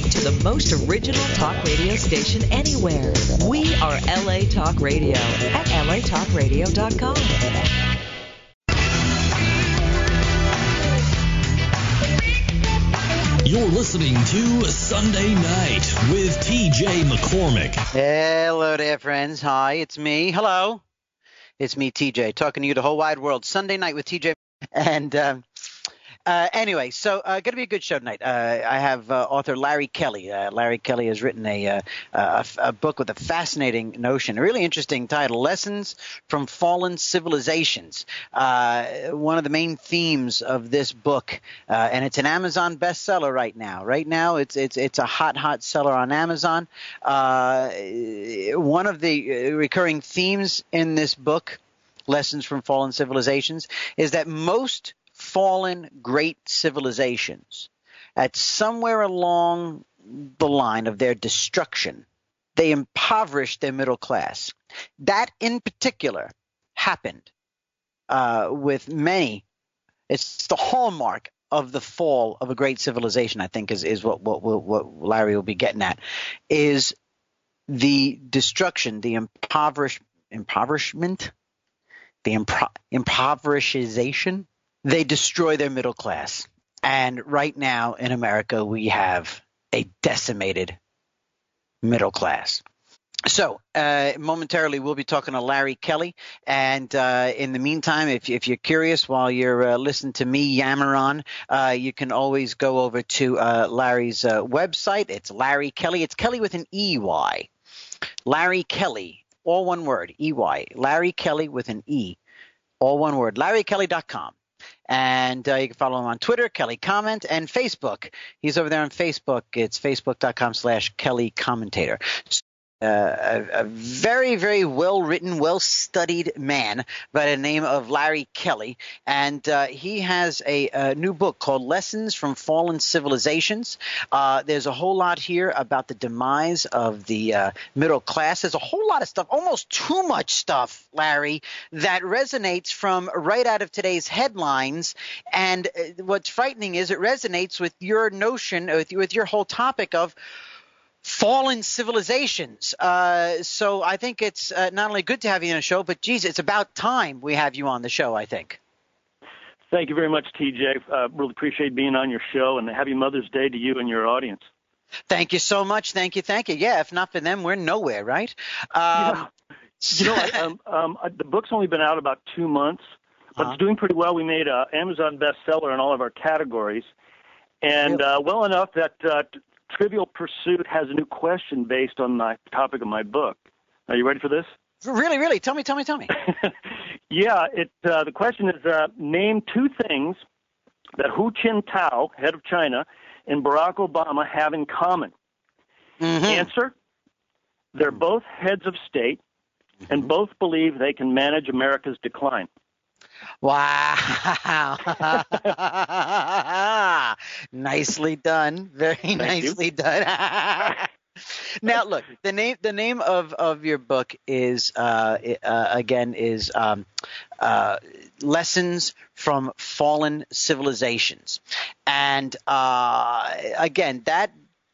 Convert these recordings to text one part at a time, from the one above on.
to the most original talk radio station anywhere. We are LA Talk Radio at latalkradio.com. You're listening to Sunday Night with TJ McCormick. Hello there, friends. Hi, it's me. Hello. It's me, TJ, talking to you the whole wide world. Sunday Night with TJ. And anyway, so going to be a good show tonight. I have author Larry Kelly. Larry Kelly has written a book with a fascinating notion, a really interesting title, Lessons from Fallen Civilizations. One of the main themes of this book, and it's an Amazon bestseller right now. Right now, it's a hot seller on Amazon. One of the recurring themes in this book, Lessons from Fallen Civilizations, is that most fallen great civilizations, at somewhere along the line of their destruction, they impoverished their middle class. That in particular happened with many. It's the hallmark of the fall of a great civilization, I think, is what Larry will be getting at, is the destruction, the impoverishment, the impoverishization. They destroy their middle class. And right now in America, we have a decimated middle class. So momentarily, we'll be talking to Larry Kelly. And in the meantime, if you're curious while you're listening to me yammer on, you can always go over to Larry's website. It's Larry Kelly. It's Kelly with an E-Y. Larry Kelly, all one word, E-Y. Larry Kelly with an E, all one word. LarryKelly.com. And you can follow him on Twitter, Kelly Comment, and Facebook. He's over there on Facebook. It's facebook.com/Kelly Commentator. A very, very well-written, well-studied man by the name of Larry Kelly. And he has a new book called Lessons from Fallen Civilizations. There's a whole lot here about the demise of the middle class. There's a whole lot of stuff, almost too much stuff, Larry, that resonates from right out of today's headlines. And what's frightening is it resonates with your notion, with your whole topic of fallen civilizations. So I think it's not only good to have you on the show, but, geez, it's about time we have you on the show, I think. Thank you very much, TJ. Really appreciate being on your show, and happy Mother's Day to you and your audience. Thank you so much. Thank you. Yeah, if not for them, we're nowhere, right? The book's only been out about 2 months, but it's doing pretty well. We made an Amazon bestseller in all of our categories, and well enough that Trivial Pursuit has a new question based on the topic of my book. Are you ready for this? Really? Tell me. Yeah, the question is, name two things that Hu Jintao, head of China, and Barack Obama have in common. Mm-hmm. Answer, they're both heads of state, and both believe they can manage America's decline. Wow. Nicely done. Very nicely done. Now, look, the name of your book is Lessons from Fallen Civilizations. And again, that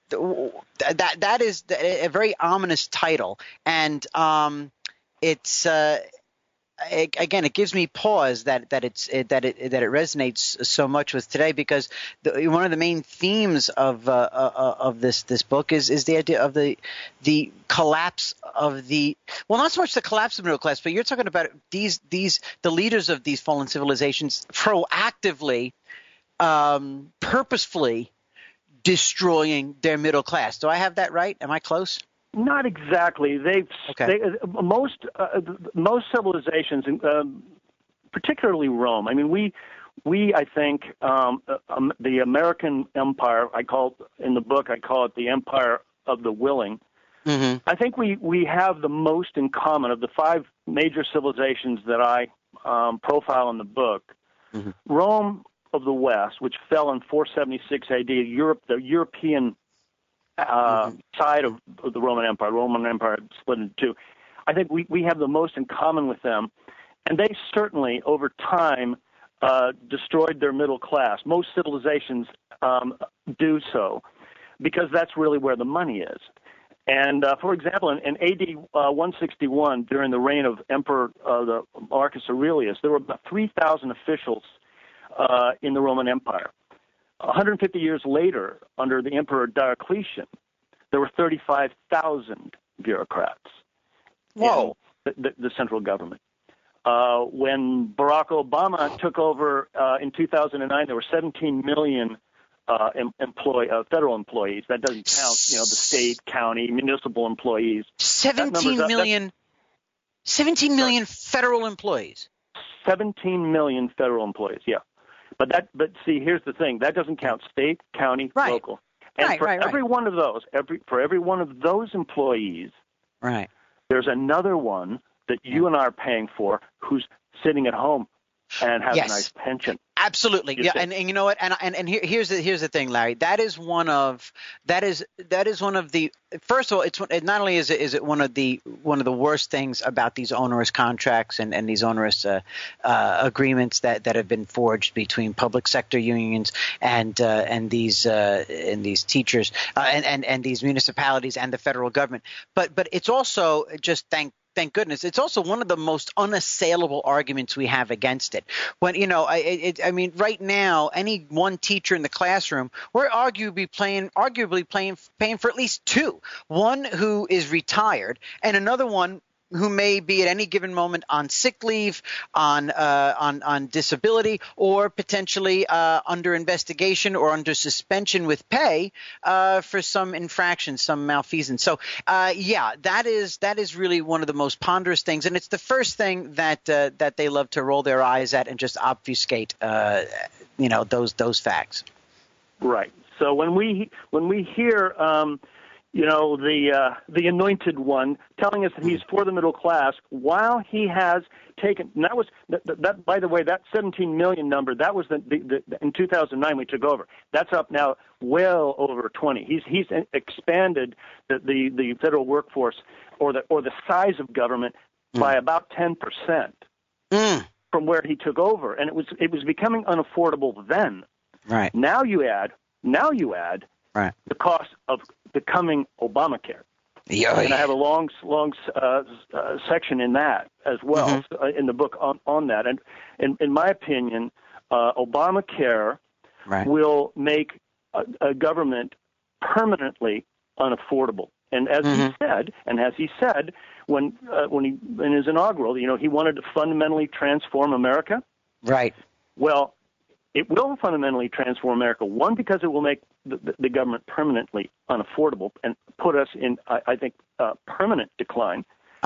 is a very ominous title. And it's again, it gives me pause that it resonates so much with today, because one of the main themes of this book is the idea of the collapse of not so much the collapse of the middle class, but you're talking about the leaders of these fallen civilizations proactively, purposefully destroying their middle class. Do I have that right? Am I close? Not exactly. Most civilizations, particularly Rome. I mean, we I think the American Empire. I call it the Empire of the Willing. Mm-hmm. I think we have the most in common of the five major civilizations that I profile in the book. Mm-hmm. Rome of the West, which fell in 476 AD, the European side of the Roman Empire. The Roman Empire split into two. I think we have the most in common with them, and they certainly, over time, destroyed their middle class. Most civilizations do so. because that's really where the money is. And for example, in AD 161, during the reign of Emperor Marcus Aurelius, there were about 3,000 officials in the Roman Empire. 150 years later, under the Emperor Diocletian, there were 35,000 bureaucrats. Whoa! In the central government. When Barack Obama took over in 2009, there were 17 million federal employees. That doesn't count, the state, county, municipal employees. 17 million federal employees. 17 million federal employees. Yeah, but see, here's the thing. That doesn't count state, county, local. And for every one of those, every one of those employees, right, there's another one that you and I are paying for who's sitting at home and has a nice pension. Absolutely, yeah, and you know what? And here's the thing, Larry. That is one of the. First of all, it's not only is it one of the worst things about these onerous contracts and these onerous agreements that have been forged between public sector unions and these teachers and these municipalities and the federal government. But it's also just thank goodness, it's also one of the most unassailable arguments we have against it. When I mean, right now, any one teacher in the classroom, we're arguably paying for at least two. One who is retired, and another one who may be at any given moment on sick leave, on disability, or potentially under investigation or under suspension with pay for some infraction, some malfeasance. So, that is really one of the most ponderous things, and it's the first thing that they love to roll their eyes at and just obfuscate, those facts. Right. So when we hear the anointed one telling us that he's for the middle class, while he has taken, and that was that. By the way, that 17 million number, that was the in 2009 we took over. That's up now well over 20. He's expanded the federal workforce or the size of government by about 10% from where he took over, and it was becoming unaffordable then. Right. Now you add right, the cost of becoming Obamacare. Yeah. And I have a long section in that as well, in the book on that. And in my opinion, Obamacare will make a government permanently unaffordable. And as he said, when he in his inaugural, he wanted to fundamentally transform America. Right. Well, it will fundamentally transform America. One, because it will make the government permanently unaffordable and put us in, I think, permanent decline.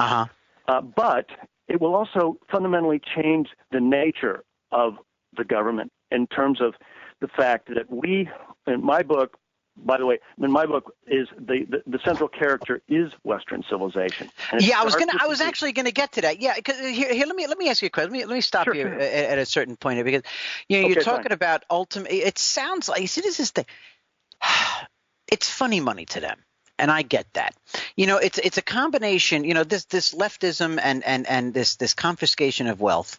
But it will also fundamentally change the nature of the government in terms of the fact that we, in my book, by the way, is the central character is Western civilization. Yeah, I was actually going to get to that. Yeah, because here, let me ask you a question. Let me stop you at a certain point here, because you're talking about ultimate. It sounds like, you see, this is the. It's funny money to them. And I get that. It's a combination, this leftism and this confiscation of wealth.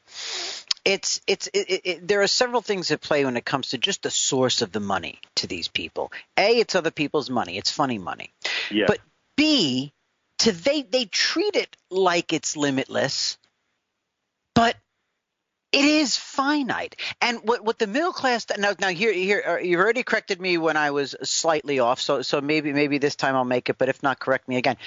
There are several things at play when it comes to just the source of the money to these people. A, it's other people's money. It's funny money. Yeah. But B, they treat it like it's limitless, but it is finite. And what the middle class now here you've already corrected me when I was slightly off, so maybe this time I'll make it, but if not, correct me again.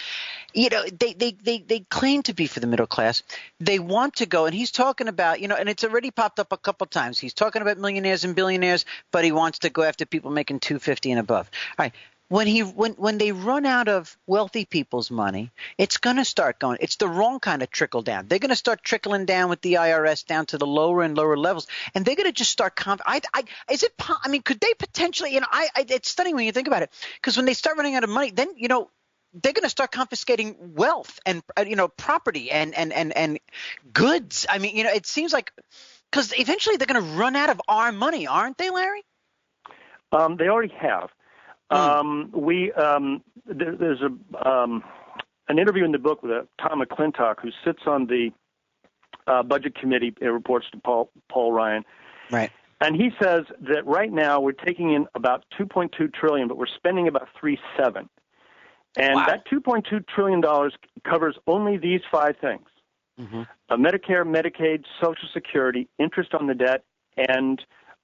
They claim to be for the middle class. They want to go, and he's talking about, and it's already popped up a couple times. He's talking about millionaires and billionaires, but he wants to go after people making $250 and above. All right. When they run out of wealthy people's money, it's going to start going. It's the wrong kind of trickle down. They're going to start trickling down with the IRS down to the lower and lower levels, and they're going to just start. Could they potentially? It's stunning when you think about it, because when they start running out of money, then they're going to start confiscating wealth and property and goods. I mean, it seems like, because eventually they're going to run out of our money, aren't they, Larry? They already have. There's an interview in the book with Tom McClintock, who sits on the budget committee. It reports to Paul Ryan. Right. And he says that right now we're taking in about $2.2 trillion, but we're spending about $3.7. And that $2.2 trillion covers only these 5 things: Medicare, Medicaid, Social Security, interest on the debt, and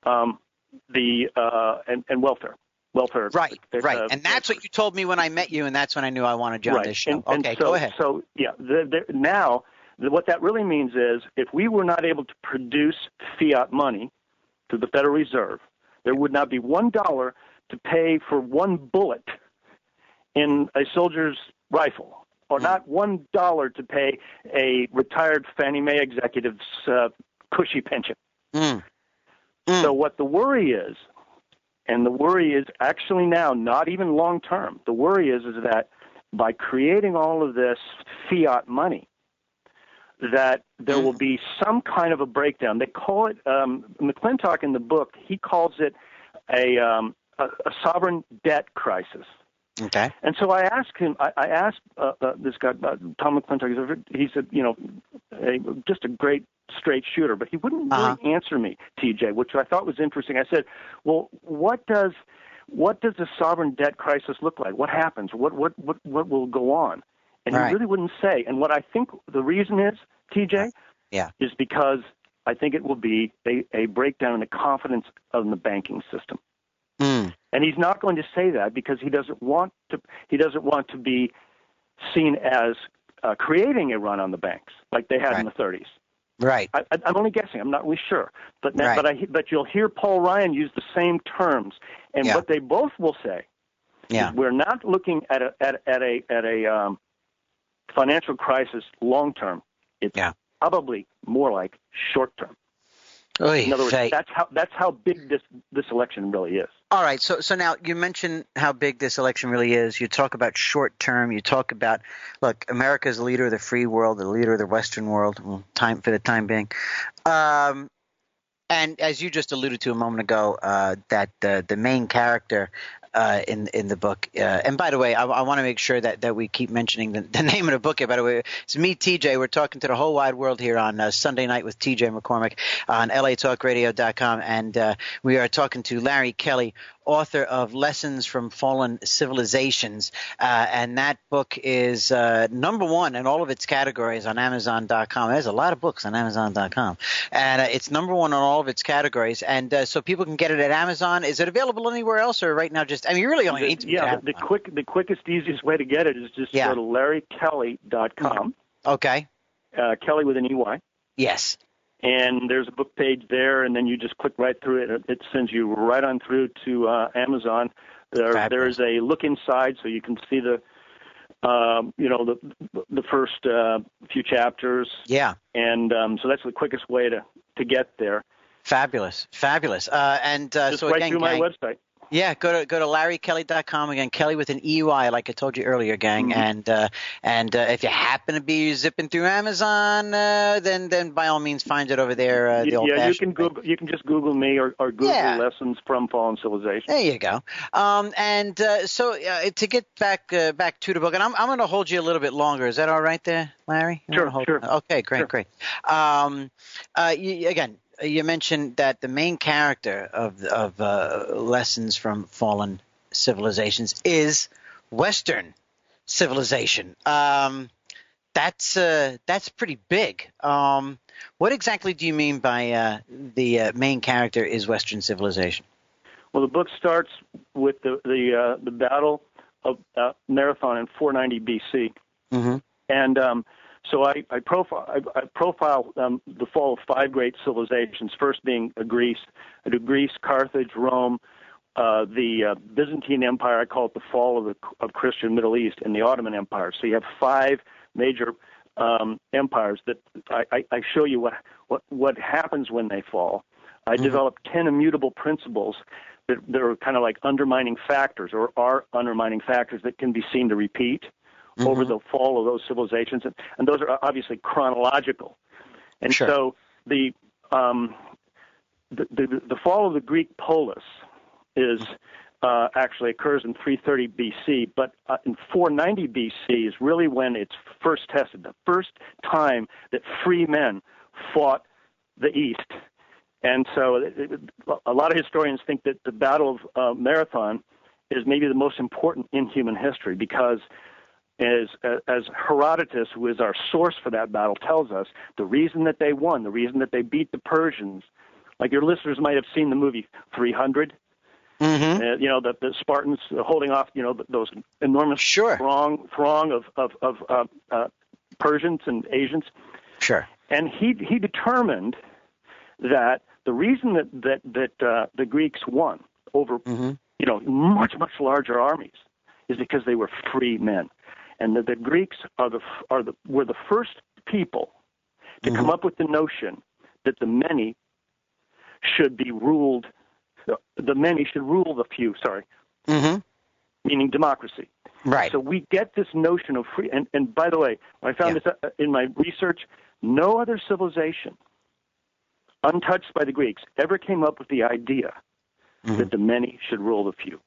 welfare. Welfare. Right. And that's what you told me when I met you, and that's when I knew I wanted you on this show. Okay, go ahead. So, yeah, now what that really means is if we were not able to produce fiat money to the Federal Reserve, there would not be $1 to pay for one bullet in a soldier's rifle, or not $1 to pay a retired Fannie Mae executive's cushy pension. So what the worry is, and the worry is actually now not even long term, the worry is that by creating all of this fiat money, that there will be some kind of a breakdown. They call it, McClintock in the book, he calls it a sovereign debt crisis. Okay. And so I asked him, I asked this guy, Tom McClintock, he's just a great straight shooter, but he wouldn't really answer me, TJ, which I thought was interesting. I said, well, what does a sovereign debt crisis look like? What happens? What will go on? And he really wouldn't say. And what I think the reason is, TJ, is because I think it will be a breakdown in the confidence of the banking system. And he's not going to say that because he doesn't want to be seen as creating a run on the banks like they had in the 30s. Right. I'm only guessing. I'm not really sure. But you'll hear Paul Ryan use the same terms, and what they both will say is we're not looking at a financial crisis long term. It's probably more like short term. In other words, that's how big this election really is. All right. So now you mentioned how big this election really is. You talk about short term. You talk about, look, America is the leader of the free world, the leader of the Western world, for the time being. And as you just alluded to a moment ago, that the main character in the book, and by the way, I want to make sure that we keep mentioning the name of the book here. By the way, it's me, TJ. We're talking to the whole wide world here on Sunday Night with TJ McCormick on LATalkRadio.com, and we are talking to Larry Kelly, author of Lessons from Fallen Civilizations, and that book is number 1 in all of its categories on Amazon.com. There's a lot of books on Amazon.com, and it's number 1 on all of its categories, and so people can get it at Amazon. Is it available anywhere else, or right now just? I mean, you really only need to. The quickest, easiest way to get it is just go to LarryKelly.com. Okay. Kelly with an EY. Yes. And there's a book page there, and then you just click right through it. It sends you right on through to Amazon. There is a look inside, so you can see the first few chapters. Yeah. And so that's the quickest way to get there. Fabulous. And just so right again, through my website. Yeah, go to LarryKelly.com again. Kelly with an EY, like I told you earlier, gang. Mm-hmm. And if you happen to be zipping through Amazon, then by all means find it over there. You can Google. You can just Google me or Google Lessons from Fallen Civilization. There you go. So to get back to the book, and I'm going to hold you a little bit longer. Is that all right there, Larry? Sure. Okay, great. You mentioned that the main character of Lessons from Fallen Civilizations is Western civilization. That's pretty big. What exactly do you mean by the main character is Western civilization? Well, the book starts with the battle of Marathon in 490 BC, and so I profile the fall of 5 great civilizations, first being Greece, Carthage, Rome, the Byzantine Empire. I call it the fall of Christian Middle East, and the Ottoman Empire. So you have 5 major empires that I show you what happens when they fall. I developed 10 immutable principles that are kind of like undermining factors, or are undermining factors that can be seen to repeat over the fall of those civilizations, and those are obviously chronological. And so the fall of the Greek polis is actually occurs in 330 BC, but in 490 BC is really when it's first tested, the first time that free men fought the East And so a lot of historians think that the Battle of Marathon is maybe the most important in human history because as Herodotus, who is our source for that battle, tells us, the reason that they won, the reason that they beat the Persians, like your listeners might have seen the movie 300, the Spartans holding off, those enormous throng of Persians and Asians. Sure. And he determined that the reason that the Greeks won over much larger armies is because they were free men, and that the Greeks were the first people to come up with the notion that the many should be ruled. The many should rule the few. Sorry, meaning democracy. Right. So we get this notion of free. And by the way, I found this in my research. No other civilization, untouched by the Greeks, ever came up with the idea that the many should rule the few.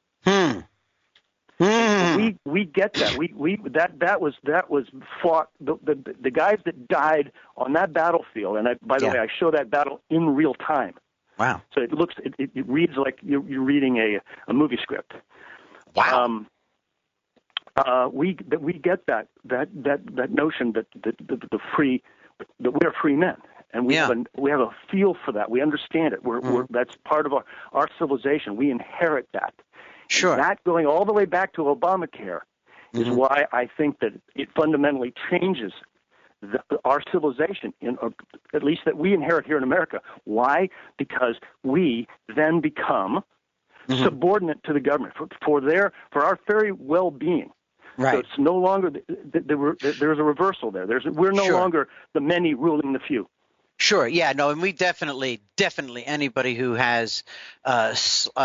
We get that. That was fought. The guys that died on that battlefield, and by the way, I show that battle in real time. Wow! So it reads like you're reading a movie script. Wow! We get that notion that we're free men, and we have a feel for that. We understand it. We're that's part of our civilization. We inherit that. Sure. And that going all the way back to Obamacare is why I think that it fundamentally changes our civilization, at least that we inherit here in America. Why? Because we then become subordinate to the government for our very well-being. Right. So it's no longer there's a reversal there. We're no longer the many ruling the few. Sure. Yeah. No. And we definitely anybody who has a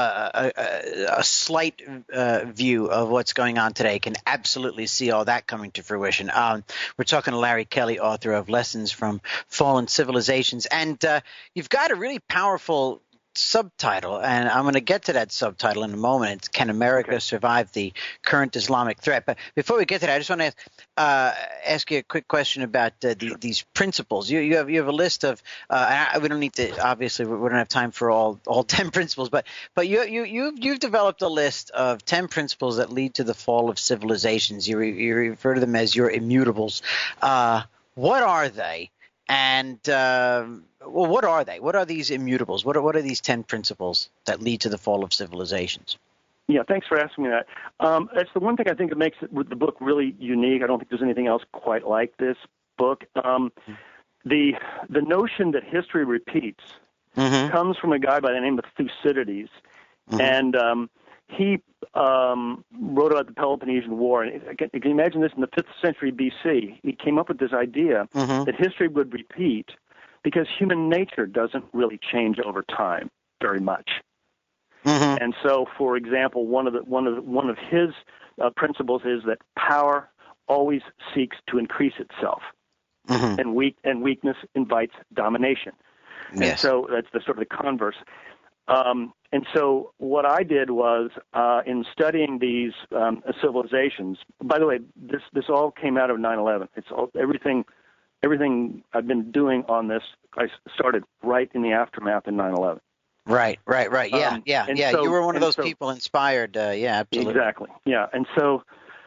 slight view of what's going on today can absolutely see all that coming to fruition. We're talking to Larry Kelly, author of Lessons from Fallen Civilizations, and you've got a really powerful subtitle, and I'm going to get to that subtitle in a moment. It's Can America Survive the Current Islamic Threat? But before we get to that, I just want to ask you a quick question about these principles. You have a list of we don't need to, obviously we don't have time for all 10 principles, but you've developed a list of 10 principles that lead to the fall of civilizations. You refer to them as your immutables. What are they? And what are they? What are these immutables? What are these 10 principles that lead to the fall of civilizations? Yeah, thanks for asking me that. That's the one thing I think that makes the book really unique. I don't think there's anything else quite like this book. The notion that history repeats comes from a guy by the name of Thucydides, and he wrote about the Peloponnesian War. And you can imagine this in the 5th century BC. He came up with this idea that history would repeat because human nature doesn't really change over time very much. And so, for example, one of his principles is that power always seeks to increase itself, and weakness invites domination. Yes. And so that's the sort of the converse. And so what I did was, in studying these civilizations, by the way, this all came out of 9/11. It's all, everything I've been doing on this, I started right in the aftermath in 9/11. Right. Yeah. So, you were one of those people inspired. Yeah, absolutely. Exactly. Yeah. And so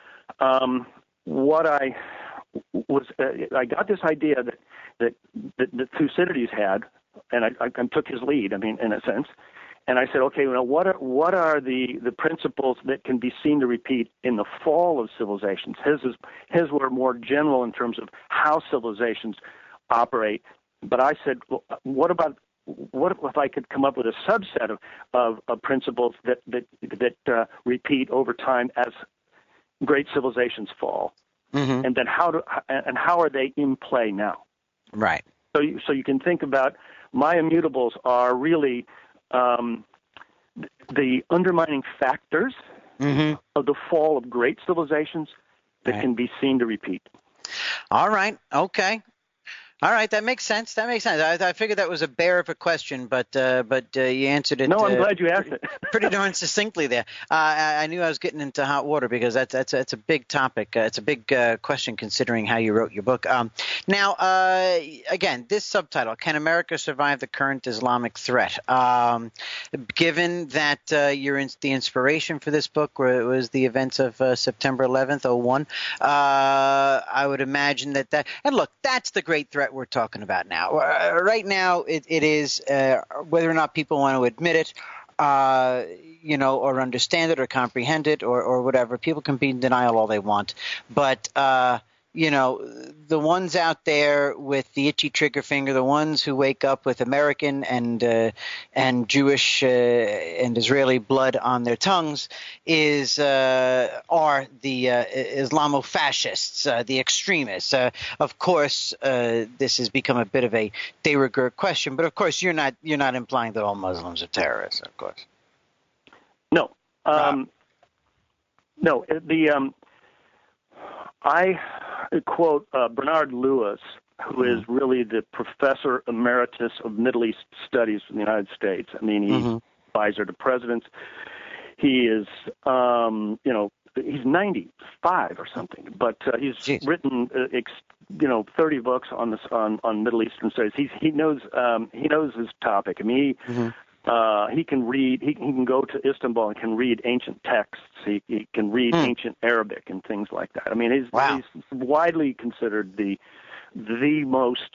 what I was, I got this idea that Thucydides had, and I took his lead, I mean, in a sense. And I said, okay, what are the principles that can be seen to repeat in the fall of civilizations? His were more general in terms of how civilizations operate. But I said, well, what if I could come up with a subset of principles that repeat over time as great civilizations fall, and then how are they in play now? Right. So you can think about my immutables are really the undermining factors of the fall of great civilizations that can be seen to repeat. All right. Okay. All right, that makes sense. I figured that was a bear of a question, but you answered it. No, I'm glad you asked it. pretty darn succinctly there. I knew I was getting into hot water because that's a big topic. It's a big question considering how you wrote your book. Now, again, this subtitle: Can America survive the current Islamic threat? Given that the inspiration for this book was the events of September 11th, 2001, I would imagine that. And look, that's the great threat we're talking about now. Right now, it is whether or not people want to admit it, or understand it or comprehend it or whatever. People can be in denial all they want, but the ones out there with the itchy trigger finger, the ones who wake up with American and Jewish and Israeli blood on their tongues are the Islamofascists, the extremists. Of course, this has become a bit of a de rigueur question, but of course you're not implying that all Muslims are terrorists, of course. No, no. I quote Bernard Lewis, who is really the professor emeritus of Middle East studies in the United States. I mean, he's advisor to presidents. He is, he's 95 or something, but he's written, 30 books on Middle Eastern studies. He knows his topic. I mean, he can read. He can go to Istanbul and can read ancient texts. He can read ancient Arabic and things like that. I mean, he's widely considered the most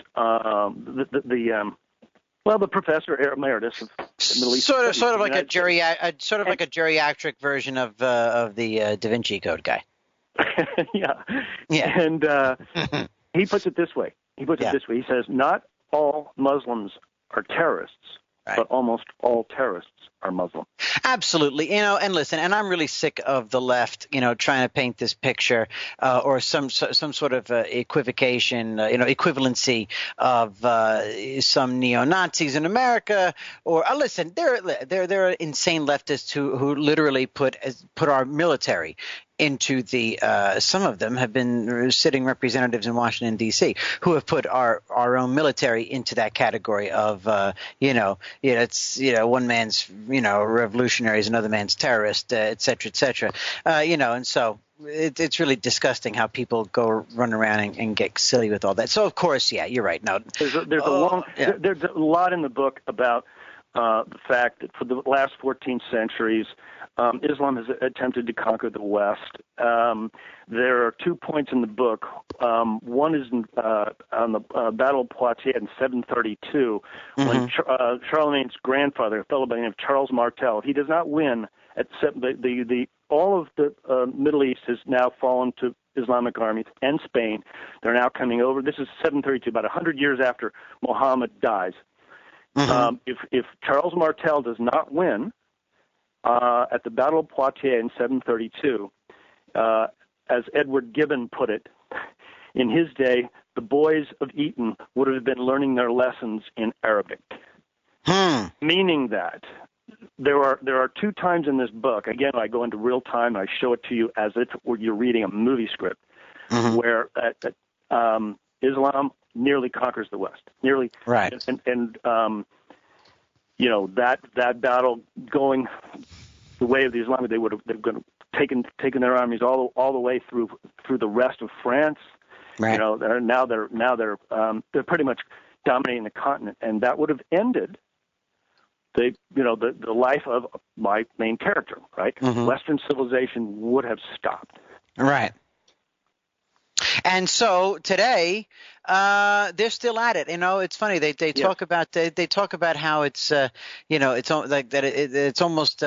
the professor emeritus of Middle East. Sort of like a geriatric version of the Da Vinci Code guy. Yeah. And he puts it this way. He says, not all Muslims are terrorists. Right. But almost all terrorists are Muslim. Absolutely. And listen, and I'm really sick of the left, trying to paint this picture or some sort of equivocation, equivalency of some neo-Nazis in America. Or listen, there are insane leftists who literally put our military into the some of them have been sitting representatives in Washington, D.C., who have put our own military into that category of it's one man's revolutionaries, another man's terrorist, et cetera, et cetera. And so it's really disgusting how people go run around and get silly with all that. So of course, yeah, you're right. No, there's a lot in the book about the fact that for the last 14 centuries, Islam has attempted to conquer the West. There are 2 points in the book. One is on the Battle of Poitiers in 732, when Charlemagne's grandfather, a fellow by the name of Charles Martel, he does not win. All of the Middle East has now fallen to Islamic armies and Spain. They're now coming over. This is 732, about 100 years after Muhammad dies. If Charles Martel does not win at the Battle of Poitiers in 732, as Edward Gibbon put it, in his day, the boys of Eton would have been learning their lessons in Arabic. Meaning that there are 2 times in this book, again, I go into real time, I show it to you as if you're reading a movie script, where Islam nearly conquers the West. Nearly. Right. And that battle going the way of the Islamic, they've taken their armies all the way through the rest of France. Right. They're pretty much dominating the continent, and that would have ended the life of my main character. Right. Western civilization would have stopped. Right. And so today, they're still at it. It's funny. They talk about how it's it's like that. It's almost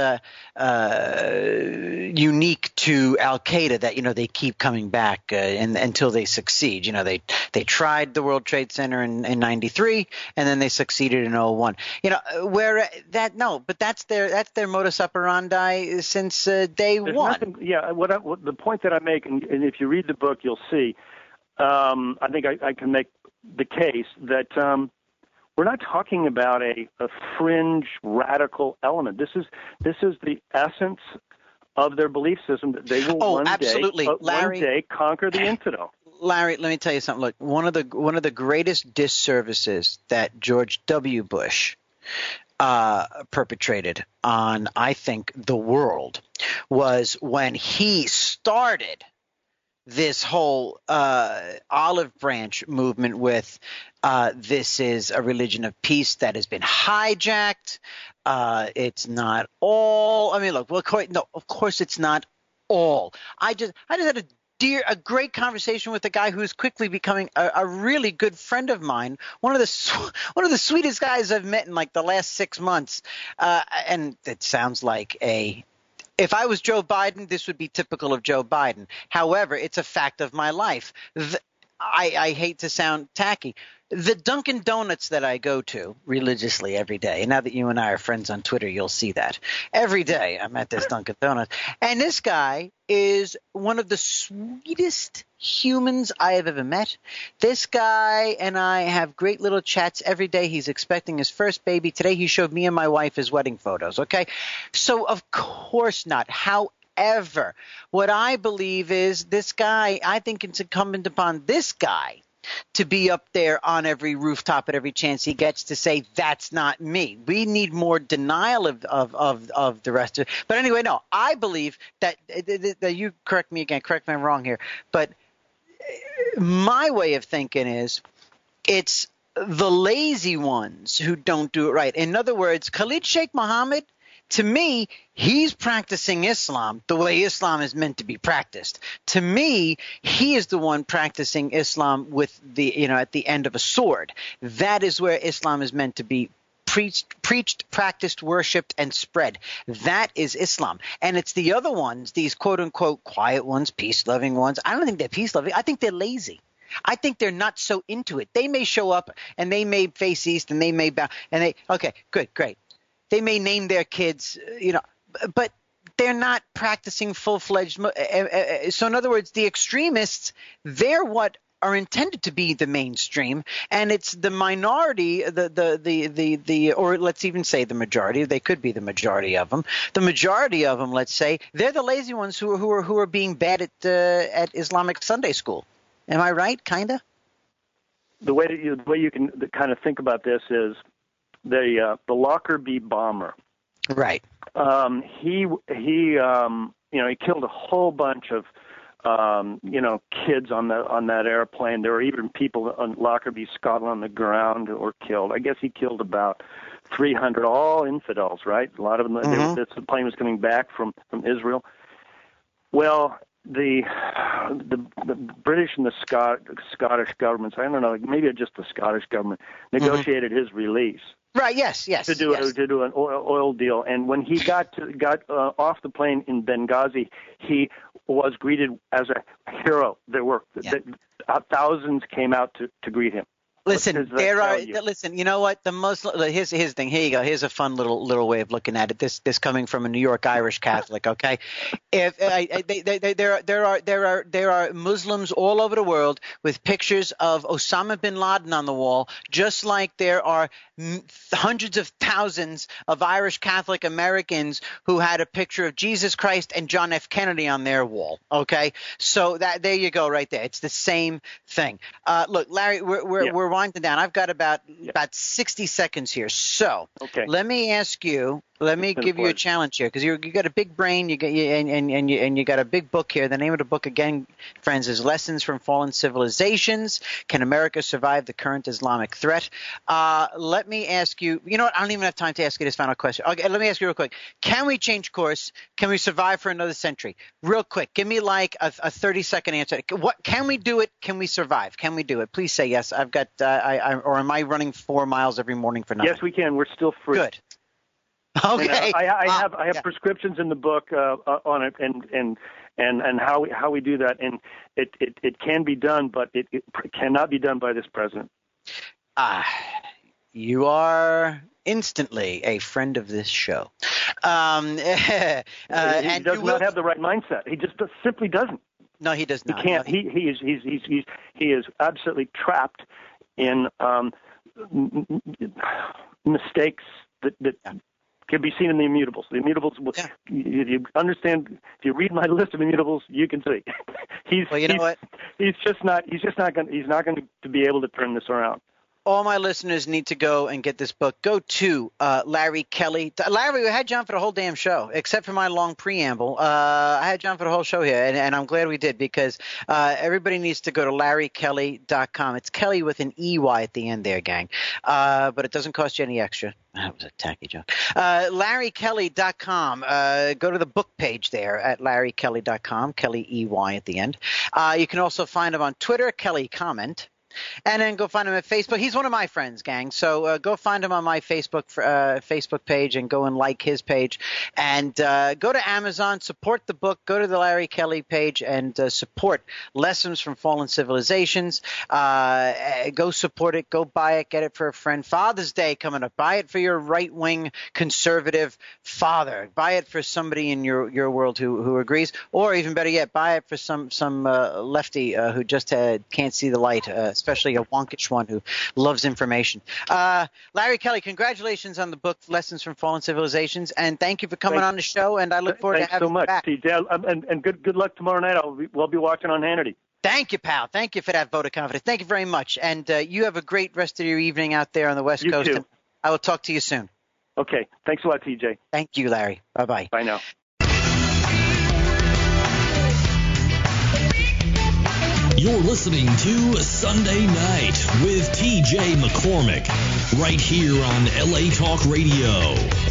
unique to Al Qaeda that they keep coming back until they succeed. They tried the World Trade Center in '93, and then they succeeded in 2001. But that's their modus operandi since day one. What the point that I make, and if you read the book, you'll see. I think I can make the case that we're not talking about a fringe radical element. This is the essence of their belief system that they will one day conquer the infidel. Larry, let me tell you something. Look, one of the greatest disservices that George W. Bush perpetrated on, I think, the world was when he started this whole olive branch movement with this is a religion of peace that has been hijacked. It's not all. I mean, look, well, no, of course it's not all. I just had a great conversation with a guy who's quickly becoming a really good friend of mine. One of the sweetest guys I've met in like the last 6 months. And it sounds like if I was Joe Biden, this would be typical of Joe Biden. However, it's a fact of my life. I hate to sound tacky. The Dunkin' Donuts that I go to religiously every day, and now that you and I are friends on Twitter, you'll see that. Every day I'm at this Dunkin' Donuts. And this guy is one of the sweetest humans I have ever met. This guy and I have great little chats every day. He's expecting his first baby. Today he showed me and my wife his wedding photos, okay? So of course not. However, what I believe is this guy, I think it's incumbent upon this guy to be up there on every rooftop at every chance he gets to say, that's not me. We need more denial of the rest of it. But anyway, no, I believe that you correct me again, correct me if I'm wrong here, but my way of thinking is it's the lazy ones who don't do it right. In other words, Khalid Sheikh Mohammed, to me, he's practicing Islam the way Islam is meant to be practiced. To me, he is the one practicing Islam with at the end of a sword. That is where Islam is meant to be preached, practiced, worshipped, and spread. That is Islam. And it's the other ones, these quote-unquote quiet ones, peace-loving ones. I don't think they're peace-loving. I think they're lazy. I think they're not so into it. They may show up, and they may face east, and they may bow. And okay, good, great. They may name their kids, but they're not practicing full-fledged. So in other words, the extremists, they're what are intended to be the mainstream, and it's the minority, or let's even say the majority. They could be the majority of them. The majority of them, let's say, they're the lazy ones who are being bad at Islamic Sunday school. Am I right? Kinda. The way you can kind of think about this is the Lockerbie bomber. Right. He killed a whole bunch of kids on that airplane. There were even people on Lockerbie, Scotland, on the ground who were killed. I guess he killed about 300, all infidels, right? A lot of them. The plane was coming back from Israel. Well, the British and the Scottish governments, I don't know, maybe just the Scottish government, negotiated his release. Right. Yes. To do an oil deal, and when he got off the plane in Benghazi, he was greeted as a hero. Thousands came out to greet him. Listen, listen. You know what? The Muslim. Here's the thing. Here you go. Here's a fun little way of looking at it. This coming from a New York Irish Catholic. Okay, if there are Muslims all over the world with pictures of Osama bin Laden on the wall, just like there are hundreds of thousands of Irish Catholic Americans who had a picture of Jesus Christ and John F. Kennedy on their wall. Okay, so there you go, right there. It's the same thing. Look, Larry, we're winding down. I've got about 60 seconds here. So let me ask you. Let me give you a challenge here, because you got a big brain. You got a big book here. The name of the book, again, friends, is Lessons from Fallen Civilizations. Can America Survive the Current Islamic Threat? Let me ask you. You know what? I don't even have time to ask you this final question. Okay, let me ask you real quick. Can we change course? Can we survive for another century? Real quick. Give me like a 30-second answer. What can we do it? Can we survive? Can we do it? Please say yes. I've got. Or am I running 4 miles every morning for nothing? Yes, we can. We're still free. Good. Okay. I have prescriptions in the book on it and how we do that, and it can be done, but it cannot be done by this president. You are instantly a friend of this show. He does not have the right mindset. He just simply doesn't. No, he does not. He can't. He is absolutely trapped in mistakes that can be seen in the immutables. The immutables, if you understand, if you read my list of immutables, you can see. He's not going to be able to turn this around. All my listeners need to go and get this book. Go to Larry Kelly. Larry, we had you on for the whole damn show, except for my long preamble. I had you on for the whole show here, and I'm glad we did because everybody needs to go to LarryKelly.com. It's Kelly with an EY at the end there, gang. But it doesn't cost you any extra. That was a tacky joke. LarryKelly.com. Go to the book page there at LarryKelly.com, Kelly EY at the end. You can also find him on Twitter, Kelly Comment. And then go find him at Facebook. He's one of my friends, gang. So go find him on my Facebook page and go and like his page. And go to Amazon, support the book. Go to the Larry Kelly page and support Lessons from Fallen Civilizations. Go support it. Go buy it. Get it for a friend. Father's Day coming up. Buy it for your right-wing conservative father. Buy it for somebody in your world who agrees. Or even better yet, buy it for some lefty who just can't see the light, especially a wonkish one who loves information. Larry Kelly, congratulations on the book Lessons from Fallen Civilizations, and thank you for coming on the show, and I look forward to having you back. Thanks so much, TJ, and good luck tomorrow night. We'll be watching on Hannity. Thank you, pal. Thank you for that vote of confidence. Thank you very much, and you have a great rest of your evening out there on the West Coast. Too. I will talk to you soon. Okay. Thanks a lot, TJ. Thank you, Larry. Bye-bye. Bye now. You're listening to Sunday Night with TJ McCormick, right here on LA Talk Radio.